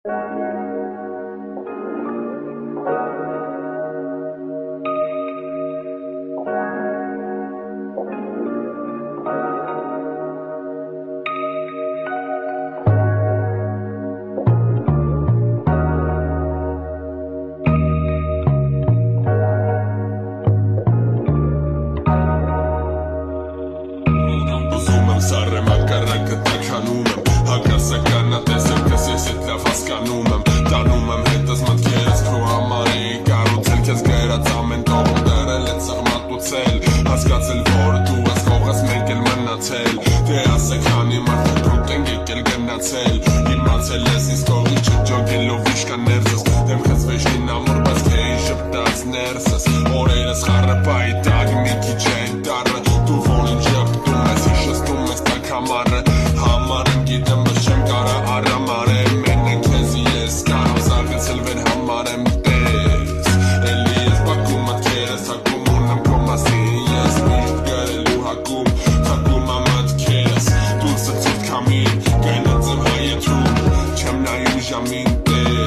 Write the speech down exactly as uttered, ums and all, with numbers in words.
Սարը մակարակը տականում եմ հակասականա տեսեմ կս ես ետ լավ հասկանում եմ տանում եմ հետս մտքերս քո համար էի կարուցել քեզ գրած ամեն տողում դրել է ծղմատուցել հասկացել որ դու ես կողս մենք էլ մնացել դե ասեք հանի մարդը դուք ենք եկել գնացել իմացել ես ինձ կողի չջոգելով վիշկա ներսս դեմքս վեշնին ամոր բաց քեի շպտած ներսս օրերս խարը պայի տակ մի քիչ են տարը դու որին շպտում ես հիշստում ես տակ համարը համարը գիտեմ բս չեմ կարա արամարեմ մեն են քեզի ես կարամ զարգացել վեր համարեմ տես էլի ես բակում մտքերս հակում ունեմ քո մասին ես միշտ գրելու հակում հակում ամատքերս դու սծիտ կամին գայնած եմ հայեթում չեմ նայում ժամին տես